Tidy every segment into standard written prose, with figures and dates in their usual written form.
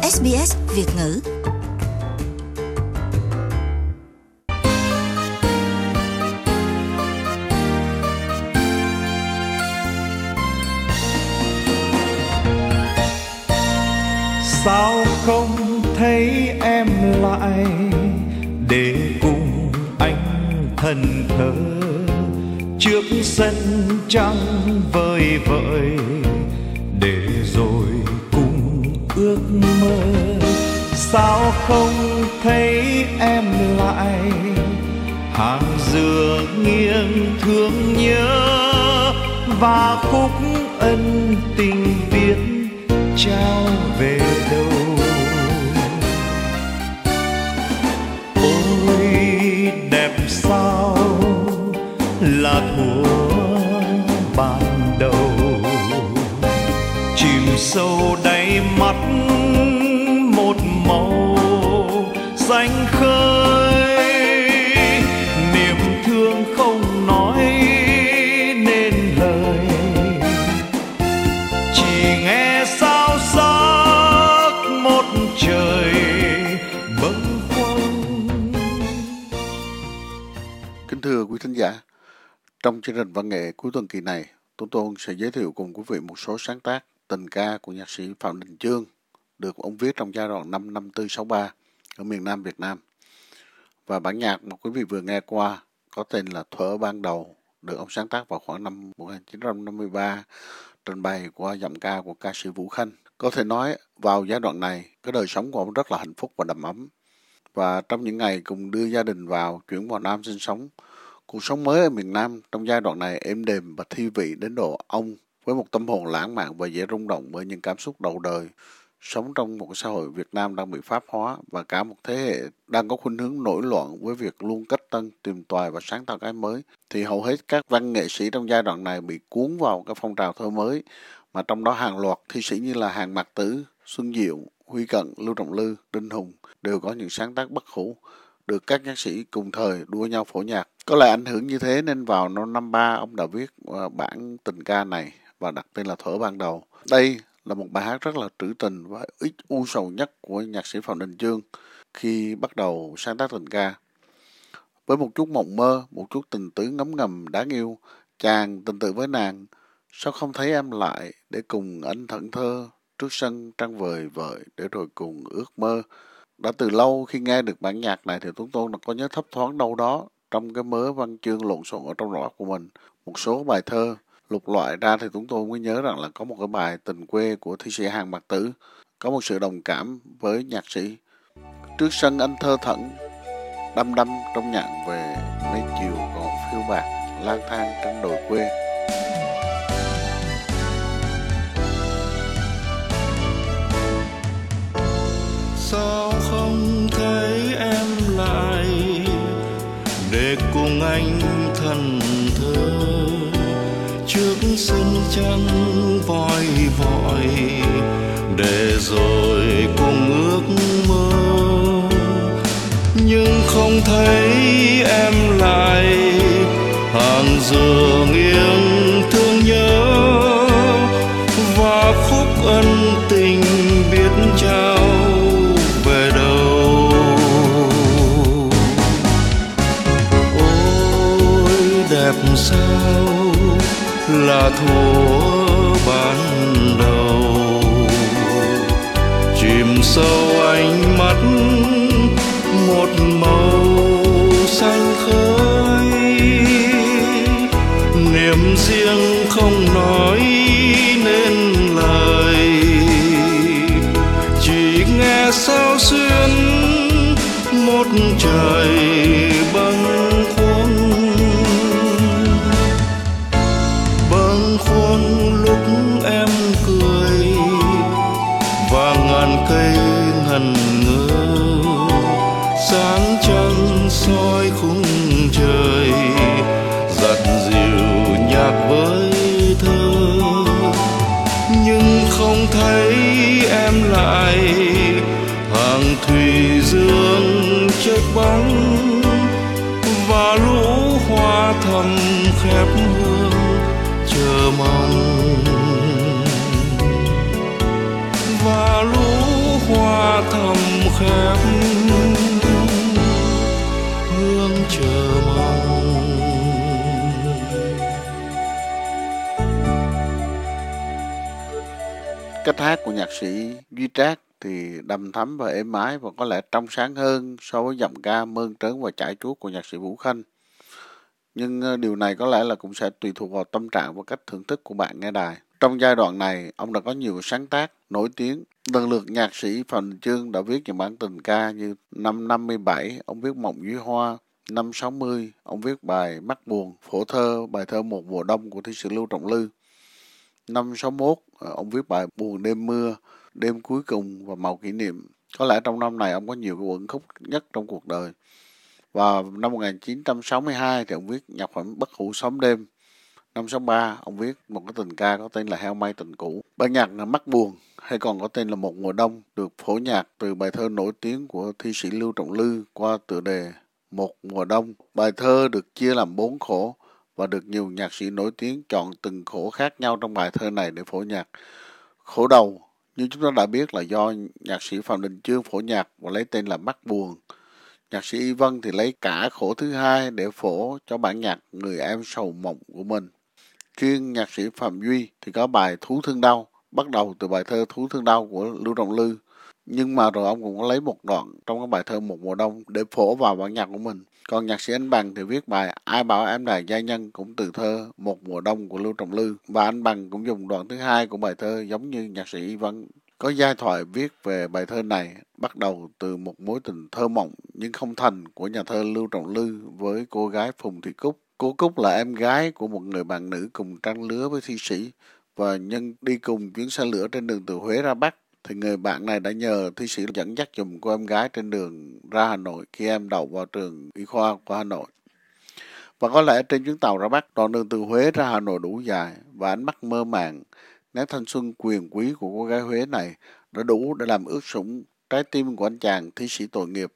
SBS Việt ngữ. Sao không thấy em lại để cùng anh thần thơ trước sân trăng vời vợi, để rồi cùng ước mơ. Sao không thấy em lại hàng dừa nghiêng thương nhớ và khúc ân tình viết trao về đâu. Ôi đẹp sao là thuở ban đầu, chìm sâu đáy mắt một màu xanh khơi, niềm thương không nói nên lời, chỉ nghe sao sắc một trời bâng khuâng. Kính thưa quý thính giả, trong chương trình văn nghệ cuối tuần kỳ này, Tú Tôn sẽ giới thiệu cùng quý vị một số sáng tác tình ca của nhạc sĩ Phạm Đình Chương, được ông viết trong giai đoạn năm 54-63 ở miền Nam Việt Nam. Và bản nhạc mà quý vị vừa nghe qua có tên là Thuở Ban Đầu, được ông sáng tác vào khoảng năm 1953, trình bày qua giọng ca của ca sĩ Vũ Khanh. Có thể nói vào giai đoạn này, cái đời sống của ông rất là hạnh phúc và đầm ấm. Và trong những ngày cùng đưa gia đình chuyển vào Nam sinh sống, cuộc sống mới ở miền Nam trong giai đoạn này êm đềm và thi vị đến độ ông với một tâm hồn lãng mạn và dễ rung động bởi những cảm xúc đầu đời, sống trong một xã hội Việt Nam đang bị pháp hóa và cả một thế hệ đang có khuynh hướng nổi loạn với việc luôn cách tân, tìm tòi và sáng tạo cái mới, thì hầu hết các văn nghệ sĩ trong giai đoạn này bị cuốn vào cái phong trào thơ mới, mà trong đó hàng loạt thi sĩ như là Hàn Mạc Tử, Xuân Diệu, Huy Cận, Lưu Trọng Lư, Đinh Hùng đều có những sáng tác bất hủ, được các nhạc sĩ cùng thời đua nhau phổ nhạc. Có lẽ ảnh hưởng như thế nên vào năm 53 ông đã viết bản tình ca này và đặt tên là Thuở Ban Đầu. Đây là một bài hát rất là trữ tình và ít u sầu nhất của nhạc sĩ Phạm Đình Chương khi bắt đầu sáng tác tình ca. Với một chút mộng mơ, một chút tình tứ ngấm ngầm đáng yêu, chàng tình tự với nàng, sao không thấy em lại để cùng anh thẫn thơ trước sân trăng vời vợi, để rồi cùng ước mơ. Đã từ lâu khi nghe được bản nhạc này thì Tuấn Tôn đã có nhớ thấp thoáng đâu đó trong cái mớ văn chương lộn xộn ở trong đầu óc của mình. Một số bài thơ lục loại ra thì Tuấn Tôn mới nhớ rằng là có một cái bài Tình Quê của thi sĩ Hàn Mạc Tử, có một sự đồng cảm với nhạc sĩ. Trước sân anh thơ thẫn, đăm đăm trong nhạn về, mây chiều còn phiêu bạc, lang thang trên đồi quê. Sao không thấy em lại để cùng anh thần thơ trước sân trăng vòi vọi, để rồi cùng ước mơ, nhưng không thấy em lại hàng dừa nghiêng thương nhớ và khúc ân tình biết trao về đâu. Ôi đẹp sao là thuở ban đầu, chìm sâu ánh mắt một màu xanh khơi, niềm riêng không nói nên lời, chỉ nghe sao xuyên một trời bâng khuâng lúc em cười và ngàn cây ngần ngơ, sáng trăng soi khung trời dạt dịu nhạc với thơ, nhưng không thấy em lại hàng thủy dương chết bóng và lũ hoa thầm khép hương chờ mong, và lũ hoa khép hương chờ mong. Cách hát của nhạc sĩ Duy Trác thì đầm thắm và êm ái và có lẽ trong sáng hơn so với giọng ca mơn trớn và chải chuốt của nhạc sĩ Vũ Khanh. Nhưng điều này có lẽ là cũng sẽ tùy thuộc vào tâm trạng và cách thưởng thức của bạn nghe đài. Trong giai đoạn này, ông đã có nhiều sáng tác nổi tiếng. Lần lượt nhạc sĩ Phạm Đình Chương đã viết những bản tình ca như năm 57, ông viết Mộng Dưới Hoa, năm 60, ông viết bài Mắt Buồn, phổ thơ, bài thơ Một Mùa Đông của thi sĩ Lưu Trọng Lư. Năm 61, ông viết bài Buồn Đêm Mưa, Đêm Cuối Cùng và Màu Kỷ Niệm. Có lẽ trong năm này ông có nhiều cái uẩn khúc nhất trong cuộc đời. Và năm 1962 thì ông viết nhạc phẩm Bất Hủ Xóm Đêm. Năm 63, ông viết một cái tình ca có tên là Heo May Tình Cũ. Bản nhạc là Mắt Buồn hay còn có tên là Một Mùa Đông được phổ nhạc từ bài thơ nổi tiếng của thi sĩ Lưu Trọng Lư qua tựa đề Một Mùa Đông. Bài thơ được chia làm 4 khổ và được nhiều nhạc sĩ nổi tiếng chọn từng khổ khác nhau trong bài thơ này để phổ nhạc. Khổ đầu như chúng ta đã biết là do nhạc sĩ Phạm Đình Chương phổ nhạc và lấy tên là Mắt Buồn. Nhạc sĩ Y Vân thì lấy cả khổ thứ hai để phổ cho bản nhạc Người Em Sầu Mộng của mình. Riêng nhạc sĩ Phạm Duy thì có bài Thú Thương Đau, bắt đầu từ bài thơ Thú Thương Đau của Lưu Trọng Lư. Nhưng mà rồi ông cũng có lấy một đoạn trong cái bài thơ Một Mùa Đông để phổ vào bản nhạc của mình. Còn nhạc sĩ Anh Bằng thì viết bài Ai Bảo Em Là Giai Nhân cũng từ thơ Một Mùa Đông của Lưu Trọng Lư. Và anh Bằng cũng dùng đoạn thứ hai của bài thơ giống như nhạc sĩ Y Vân. Có giai thoại viết về bài thơ này bắt đầu từ một mối tình thơ mộng nhưng không thành của nhà thơ Lưu Trọng Lư với cô gái Phùng Thị Cúc. Cô Cúc là em gái của một người bạn nữ cùng trang lứa với thi sĩ và nhân đi cùng chuyến xe lửa trên đường từ Huế ra Bắc thì người bạn này đã nhờ thi sĩ dẫn dắt giùm cô em gái trên đường ra Hà Nội khi em đậu vào trường y khoa của Hà Nội. Và có lẽ trên chuyến tàu ra Bắc, đoạn đường từ Huế ra Hà Nội đủ dài và ánh mắt mơ màng, nét thanh xuân quyền quý của cô gái Huế này đã đủ để làm ướt sũng trái tim của anh chàng thi sĩ tội nghiệp.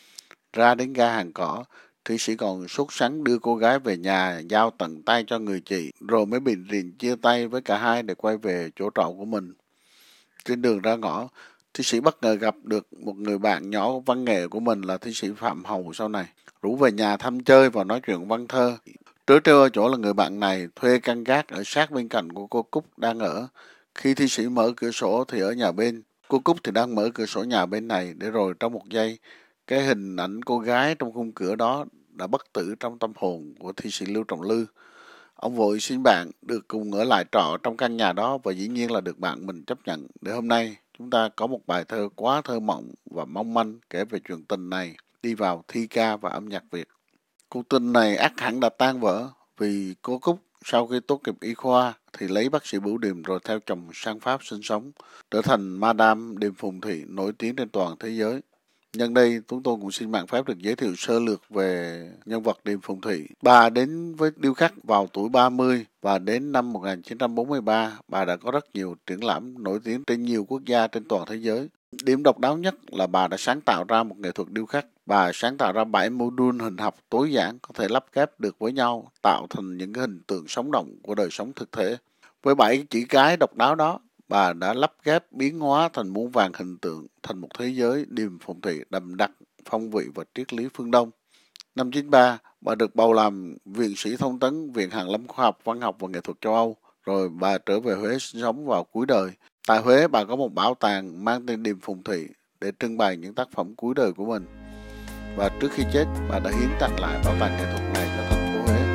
Ra đến ga Hàng Cỏ, thi sĩ còn sốt sắng đưa cô gái về nhà giao tận tay cho người chị, rồi mới bị rình chia tay với cả hai để quay về chỗ trọ của mình. Trên đường ra ngõ, thi sĩ bất ngờ gặp được một người bạn nhỏ văn nghệ của mình là thi sĩ Phạm Hầu sau này, rủ về nhà thăm chơi và nói chuyện văn thơ. Trớ trêu ở chỗ là người bạn này thuê căn gác ở sát bên cạnh của cô Cúc đang ở. Khi thi sĩ mở cửa sổ thì ở nhà bên, cô Cúc thì đang mở cửa sổ nhà bên này, để rồi trong một giây, cái hình ảnh cô gái trong khung cửa đó đã bất tử trong tâm hồn của thi sĩ Lưu Trọng Lư. Ông vội xin bạn được cùng ở lại trọ trong căn nhà đó và dĩ nhiên là được bạn mình chấp nhận để hôm nay chúng ta có một bài thơ quá thơ mộng và mong manh kể về chuyện tình này đi vào thi ca và âm nhạc Việt. Cuộc tình này ắt hẳn đã tan vỡ vì cô Cúc sau khi tốt nghiệp y khoa thì lấy bác sĩ Bửu Điềm rồi theo chồng sang Pháp sinh sống, trở thành Madame Điềm Phùng Thị nổi tiếng trên toàn thế giới. Nhân đây, chúng tôi cũng xin mạng phép được giới thiệu sơ lược về nhân vật Điềm Phùng Thị. Bà đến với điêu khắc vào tuổi 30 và đến năm 1943, bà đã có rất nhiều triển lãm nổi tiếng trên nhiều quốc gia trên toàn thế giới. Điểm độc đáo nhất là bà đã sáng tạo ra một nghệ thuật điêu khắc. Bà sáng tạo ra 7 module hình học tối giản có thể lắp ghép được với nhau, tạo thành những cái hình tượng sống động của đời sống thực thể. Với 7 chữ cái độc đáo đó, bà đã lắp ghép biến hóa thành muôn vàn hình tượng thành một thế giới Điềm Phùng Thị đậm đặc phong vị và triết lý phương Đông. Năm 93, bà được bầu làm viện sĩ thông tấn Viện Hàn lâm Khoa học, Văn học và Nghệ thuật châu Âu. Rồi bà trở về Huế sinh sống vào cuối đời. Tại Huế, bà có một bảo tàng mang tên Điềm Phùng Thị để trưng bày những tác phẩm cuối đời của mình. Và trước khi chết, bà đã hiến tặng lại bảo tàng nghệ thuật này cho thành phố Huế.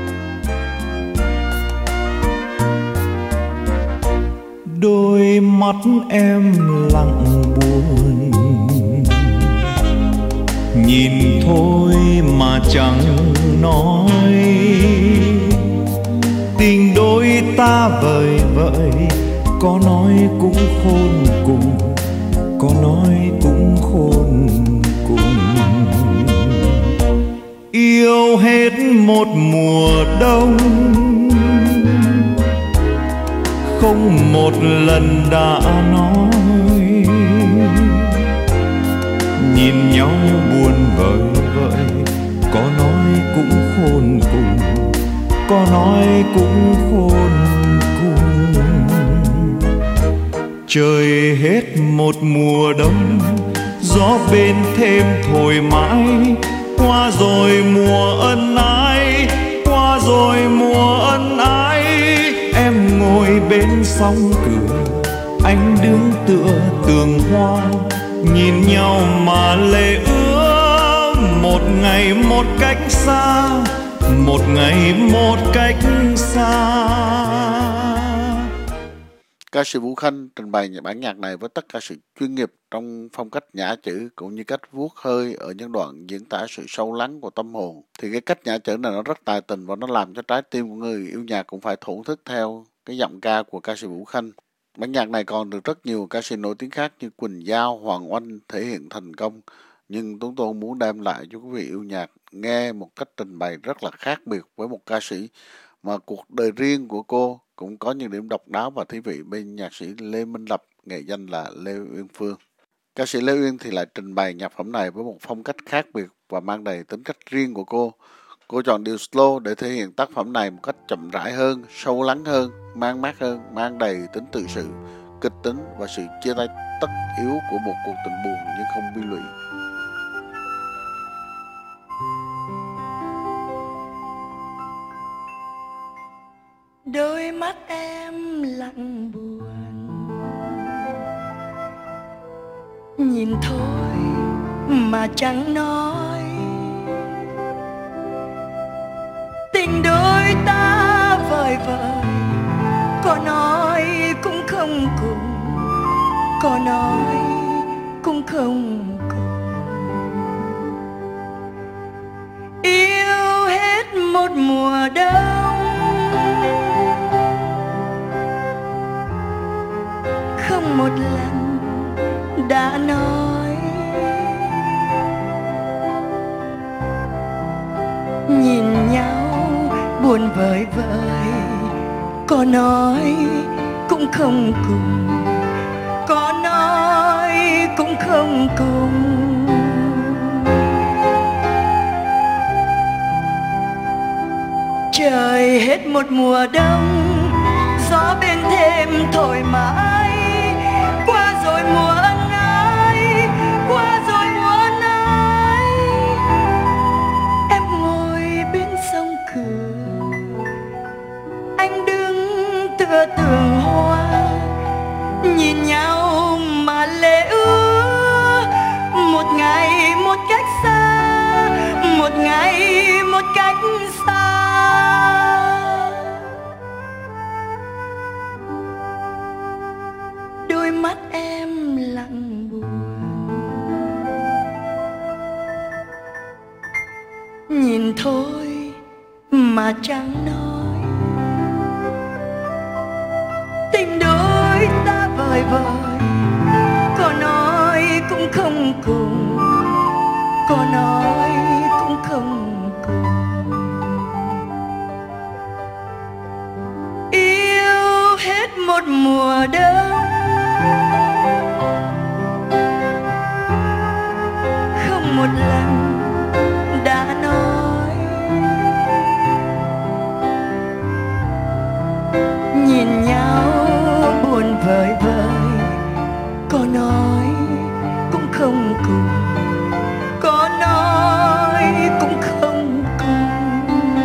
Đôi mắt em lặng buồn, nhìn thôi mà chẳng nói. Tình đôi ta vời vợi, có nói cũng khôn cùng, có nói cũng khôn cùng. Yêu hết một mùa đông, không một lần đã nói. Nhìn nhau buồn vời vợi, có nói cũng khôn cùng, có nói cũng khôn cùng. Trời hết một mùa đông, gió bên thêm thổi mãi. Qua rồi mùa ân ái, qua rồi mùa ân ái. Em ngồi bên sóng cười, anh đứng tựa tường hoa, nhìn nhau mà lệ ướa. Một ngày một cách xa, một ngày một cách xa. Ca sĩ Vũ Khanh trình bày bản nhạc này với tất cả sự chuyên nghiệp trong phong cách nhả chữ cũng như cách vuốt hơi ở những đoạn diễn tả sự sâu lắng của tâm hồn. Thì cái cách nhả chữ này nó rất tài tình và nó làm cho trái tim của người yêu nhạc cũng phải thổn thức theo cái giọng ca của ca sĩ Vũ Khanh. Bản nhạc này còn được rất nhiều ca sĩ nổi tiếng khác như Quỳnh Giao, Hoàng Oanh thể hiện thành công. Nhưng Tuấn Tôn muốn đem lại cho quý vị yêu nhạc nghe một cách trình bày rất là khác biệt với một ca sĩ mà cuộc đời riêng của cô cũng có những điểm độc đáo và thú vị bên nhạc sĩ Lê Minh Lập, nghệ danh là Lê Uyên Phương. Ca sĩ Lê Uyên thì lại trình bày nhạc phẩm này với một phong cách khác biệt và mang đầy tính cách riêng của cô. Cô chọn điệu slow để thể hiện tác phẩm này một cách chậm rãi hơn, sâu lắng hơn, mang mát hơn, mang đầy tính tự sự, kịch tính và sự chia tay tất yếu của một cuộc tình buồn nhưng không bi lụy. Đôi mắt em lặng buồn, nhìn thôi mà chẳng nói. Tình đôi ta vời vợi, có nói cũng không cùng, có nói cũng không cùng. Yêu hết một mùa đông, không một lần đã nói. Nhìn nhau buồn vời vợi, có nói cũng không cùng, có nói cũng không cùng. Trời hết một mùa đông, gió bên thêm thổi mãi. Qua rồi mùa ân ái, qua rồi mùa ân ái. Em ngồi bên sông cửa, anh đứng tựa tường hoa, nhìn nhau mà lệ ướa. Một ngày một cách xa, một ngày một cách xa. Đôi mắt em lặng buồn, nhìn thôi mà chẳng nói. Tình đôi ta vời vợi, có nói cũng không cùng, có nói cũng không cùng. Yêu hết một mùa đông, không một lần đã nói. Nhìn nhau buồn vời vợi, có nói cũng không cùng, có nói cũng không cùng.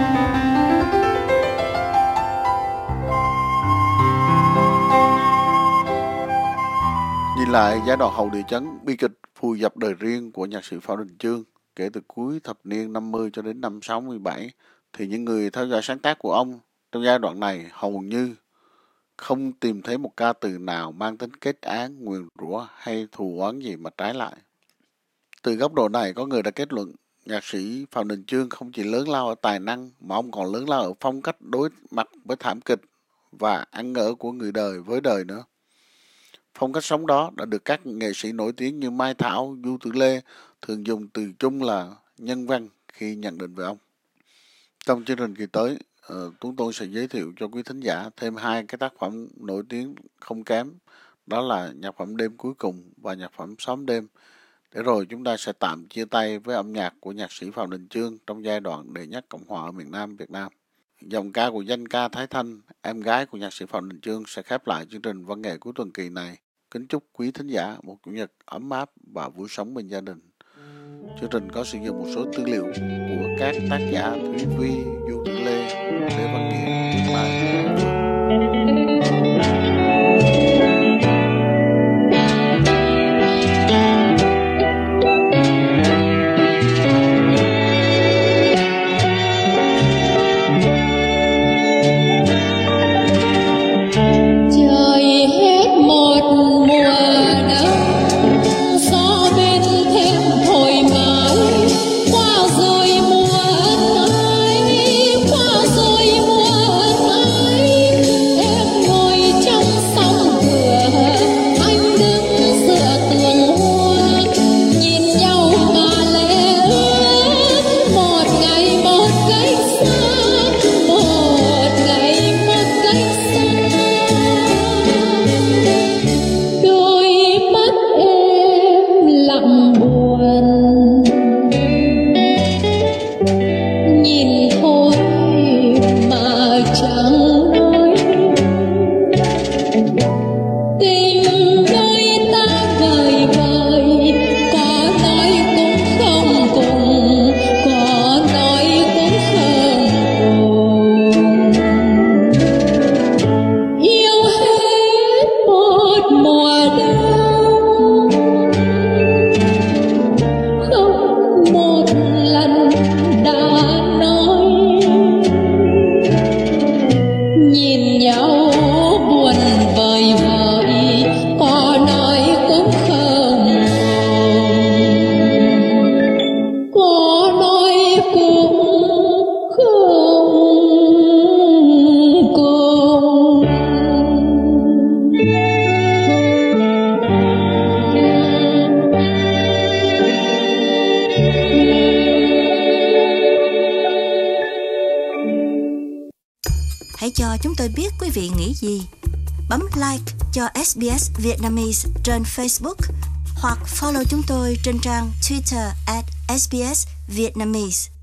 Nhìn lại giai đoạn hậu địa chấn, bi kịch vùi dập đời riêng của nhạc sĩ Phạm Đình Chương kể từ cuối thập niên 50 cho đến năm 67, thì những người theo dõi sáng tác của ông trong giai đoạn này hầu như không tìm thấy một ca từ nào mang tính kết án, nguyền rủa hay thù oán gì mà trái lại. Từ góc độ này, có người đã kết luận nhạc sĩ Phạm Đình Chương không chỉ lớn lao ở tài năng mà ông còn lớn lao ở phong cách đối mặt với thảm kịch và ăn ở của người đời với đời nữa. Phong cách sống đó đã được các nghệ sĩ nổi tiếng như Mai Thảo, Du Tử Lê thường dùng từ chung là nhân văn khi nhận định về ông. Trong chương trình kỳ tới, Tuấn Tôn sẽ giới thiệu cho quý thính giả thêm hai cái tác phẩm nổi tiếng không kém, đó là nhạc phẩm Đêm Cuối Cùng và nhạc phẩm Xóm Đêm. Để rồi chúng ta sẽ tạm chia tay với âm nhạc của nhạc sĩ Phạm Đình Chương trong giai đoạn đệ nhất Cộng hòa ở miền Nam Việt Nam. Dòng ca của danh ca Thái Thanh, em gái của nhạc sĩ Phạm Đình Chương, sẽ khép lại chương trình văn nghệ cuối tuần kỳ này. kính chúc quý thính giả một chủ nhật ấm áp và vui sống bên gia đình. Chương trình có sử dụng một số tư liệu của các tác giả Thúy Vi, Du Lê Văn Nghĩa, Tuyết Mai, Hãy cho chúng tôi biết quý vị nghĩ gì. Bấm like cho SBS Vietnamese trên Facebook hoặc follow chúng tôi trên trang Twitter @SBS Vietnamese.